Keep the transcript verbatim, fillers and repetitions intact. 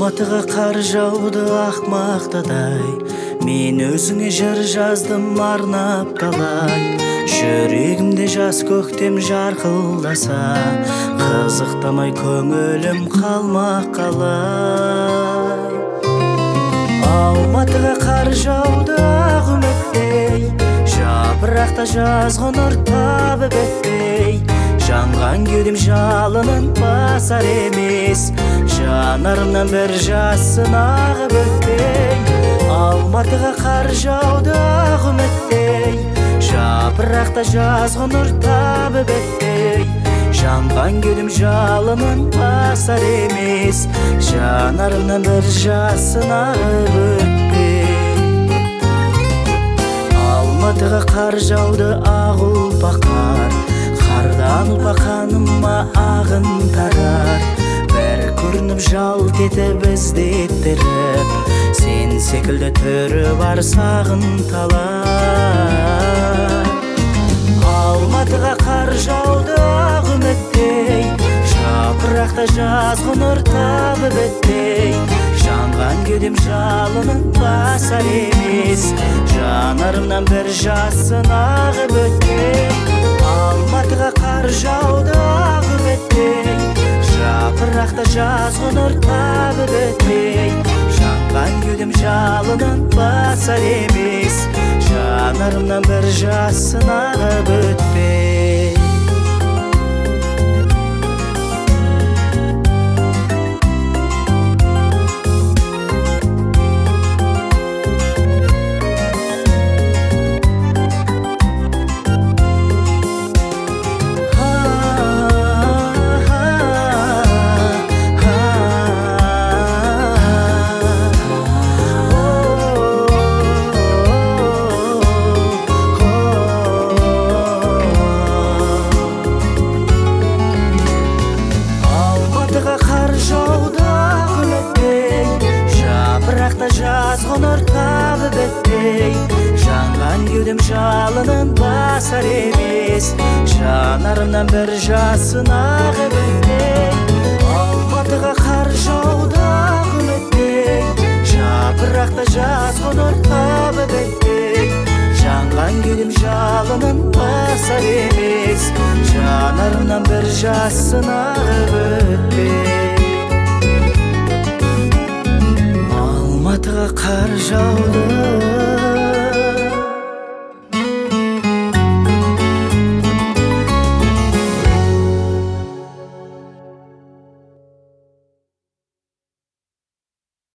Алматыға қар жауды ақмақтадай, мен өзіңе жыр жаздым арнап талай. Жүрегімде жас көктем жарқылдаса, қызықтамай көңілім қалмақ қалай. Алматыға қар жауды ақ үміттей, жапырақта жазғы нұр табып өтпей. Жанған кеудем жалынын басар емес, жанарымнан бір жасын ағып өтпей. Алматыға қар жауды ақ үміттей, жапырақта жазғы нұр табып өтпей. Жанған кеудем жалынын басар емес, жанарымнан бір жасын ағып өтпей. Алматыға қар жауды ақ ұлпа қар, қардан ұлпа қаныма ағын тарар. Бір көрініп жалт етіп іздеттіріп, сен секілді түрі бар сағын талай. Алматыға қар жауды ақ үміттей, жапырақта жазғы нұр табып өтпей. Жанған кеудем жалынын басар емес, жанарымнан бір жасын ағып өтпей. Алматыға қар жауды ақ үміттей, жапырақта жазғы нұр табып өтпей. Жанған кеудем жалынын басар емес, жанарымнан бір жасын ағып өтпей. Жазғы нұр табып өтпей, жанған кеудем жалынын басар емес, жанарымнан бір жасын ағып өтпей. Алматыға қар жауды ақ үміттей, жапырақта жазғы нұр табып өтпей. Жанған кеудем жалынын басар емес, жанарымнан бір жасын ағып өтпей.